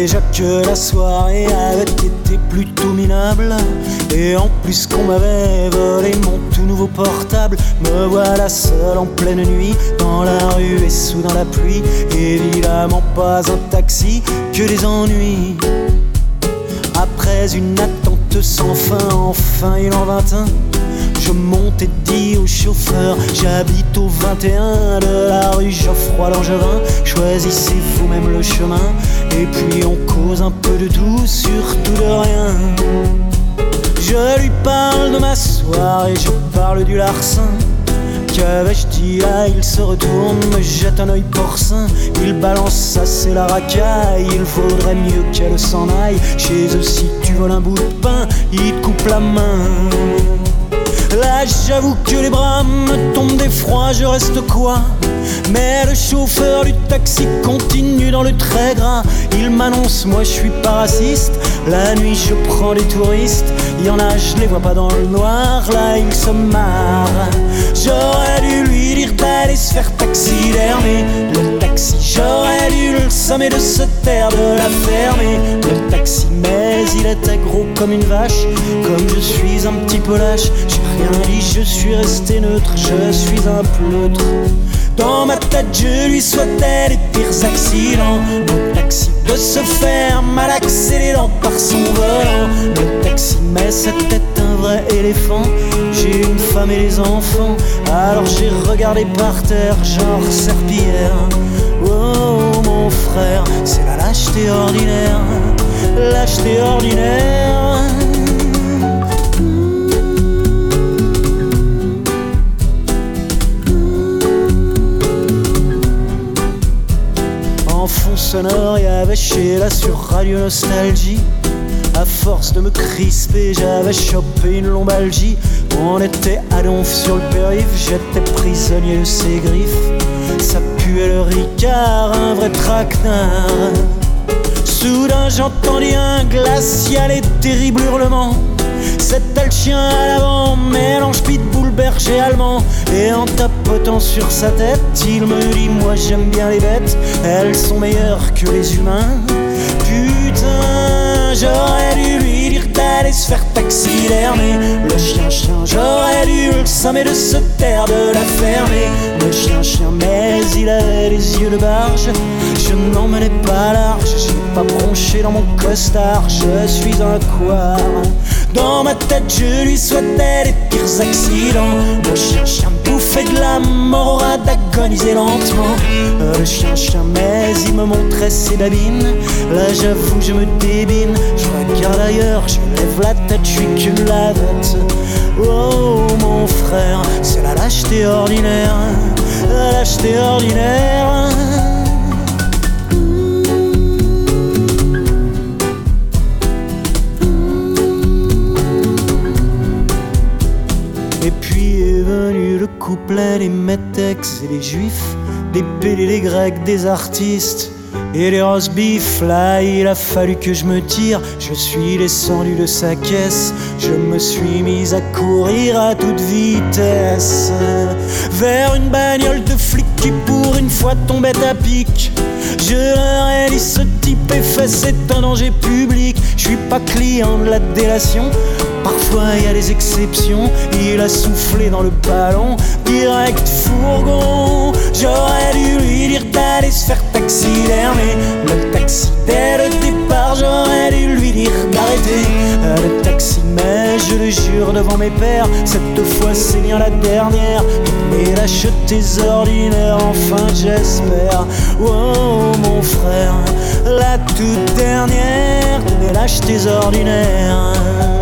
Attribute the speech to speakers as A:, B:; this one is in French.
A: déjà que la soirée avait été plutôt minable. Et en plus qu'on m'avait volé mon tout nouveau portable. Me voilà seul en pleine nuit, dans la rue et soudain la pluie. Évidemment pas un taxi, que des ennuis. Après une attente sans fin, enfin il en vint un. Je monte et dis au chauffeur, j'habite au 21 de la rue Geoffroy Langevin. Choisissez vous-même le chemin, et puis on cause un peu de tout, surtout de rien. Je lui parle de ma soirée, je parle du larcin. Qu'avais-je dit là, il se retourne, me jette un œil porcin. Il balance, ça c'est la racaille, il faudrait mieux qu'elle s'en aille. Chez eux si tu voles un bout de pain, ils te coupent la main. Là j'avoue que les bras me tombent d'effroi, je reste quoi? Mais le chauffeur du taxi continue dans le très gras. Il m'annonce, moi je suis pas raciste. La nuit je prends des touristes. Y en a, je les vois pas dans le noir. Là il se marre. J'aurais dû lui dire d'aller se faire taxidermer le taxi, j'aurais dû le sommer de se taire, de la fermer le taxi. Mais il était gros comme une vache. Comme je suis un petit peu lâche, j'ai rien dit, je suis resté neutre. Je suis un pleutre. Dans ma tête je lui souhaitais les pires accidents. Le taxi de se faire malaxer les dents par son volant. Le taxi, mais c'était un vrai éléphant. J'ai une femme et des enfants. Alors j'ai regardé par terre, genre serpillière. Oh mon frère, c'est la lâcheté ordinaire. Lâcheté ordinaire. En fond sonore, y'avait Sheila sur Radio Nostalgie. À force de me crisper, j'avais chopé une lombalgie. On était à Donf sur le périph', j'étais prisonnier de ses griffes. Ça puait le ricard, un vrai traquenard. Soudain j'entendis un glacial et terrible hurlement. C'était le chien à l'avant, mélange pitbull berger allemand. Et en tapotant sur sa tête, il me dit, moi j'aime bien les bêtes, elles sont meilleures que les humains. Putain, j'aurais dû lui dire d'aller se faire taxidermer le chien, j'aurais dû le sommer de se taire, de la fermer le chien, mais il avait les yeux de barge. Je n'en menais pas large, j'ai pas bronché dans mon costard. Je suis un couard. Dans ma tête je lui souhaitais les pires accidents. Le chien bouffait de la mort, d'agoniser lentement. Le chien, mais il me montrait ses babines. Là j'avoue je me débine. Je regarde ailleurs, je lève la tête, je suis qu'une lavette. Oh mon frère, c'est la lâcheté ordinaire. La lâcheté ordinaire. Et puis est venu le couplet des métèques et des juifs, des PD, des grecs, des artistes et des roast-beef. Là il a fallu que je me tire. Je suis descendu de sa caisse. Je me suis mis à courir à toute vitesse vers une bagnole de flic qui pour une fois tombait à pic. Je leur ai dit, ce type est fait, c'est un danger public. Je suis pas client de la délation, parfois y a des exceptions. Il a soufflé dans le ballon, direct fourgon. J'aurais dû lui dire d'aller se faire taxidermer le taxi. Dès le départ j'aurais dû lui dire d'arrêter le taxi. Mais je le jure devant mes pères, cette fois c'est bien la dernière. Et lâchetés ordinaires, enfin j'espère. Oh mon frère, la toute dernière des lâchetés ordinaires.